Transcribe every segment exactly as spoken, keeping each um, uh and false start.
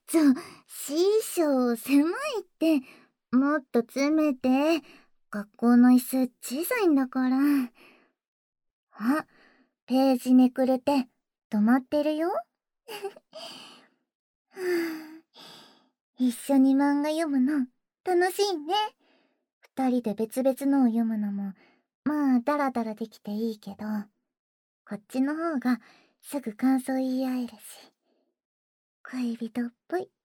ちょ、師匠、狭いって。もっと詰めて。学校の椅子小さいんだから。あ、ページめくれて止まってるよ。はあ、一緒に漫画読むの楽しいね。二人で別々のを読むのもまあダラダラできていいけど、こっちの方がすぐ感想言い合えるし恋人っぽい。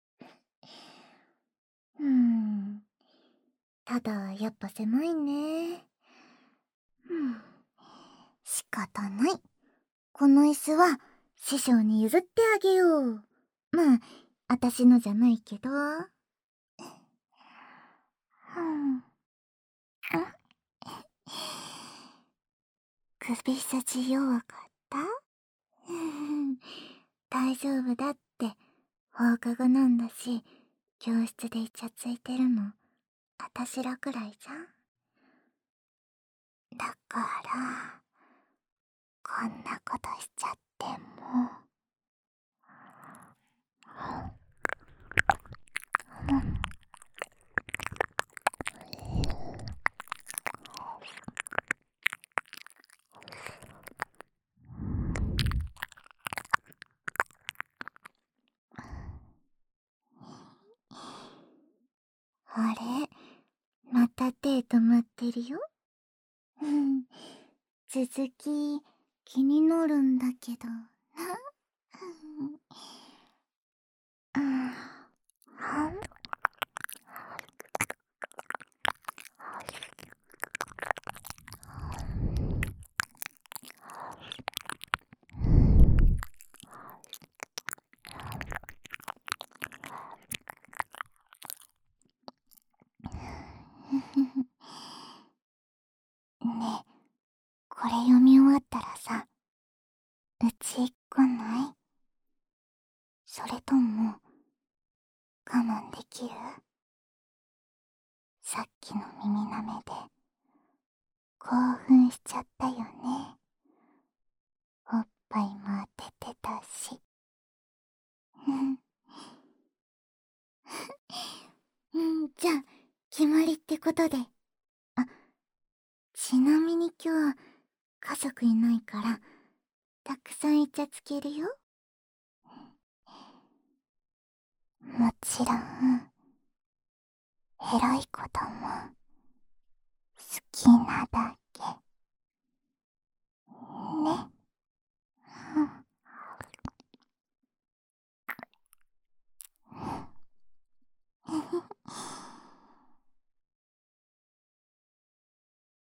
うーん、ただやっぱ狭いね。うん、仕方ない。この椅子は師匠に譲ってあげよう。まあ私のじゃないけど。うん。首筋弱かった？大丈夫だって。放課後なんだし、教室でイチャついてるのあたしらくらいじゃん。だからこんなことしちゃっても。うん、あれ、また手止まってるよ。うん、続き気になるんだけどな。うん、はんねえ、これ読み終わったらさ、うち来ない？それとも我慢できる？さっきの耳舐めで興奮しちゃったよね。おっぱいも当ててたし。うんうん、じゃあ決まりってことで。あ、ちなみに今日家族いないからたくさんイチャつけるよ。もちろんエロいことも好きなだけね。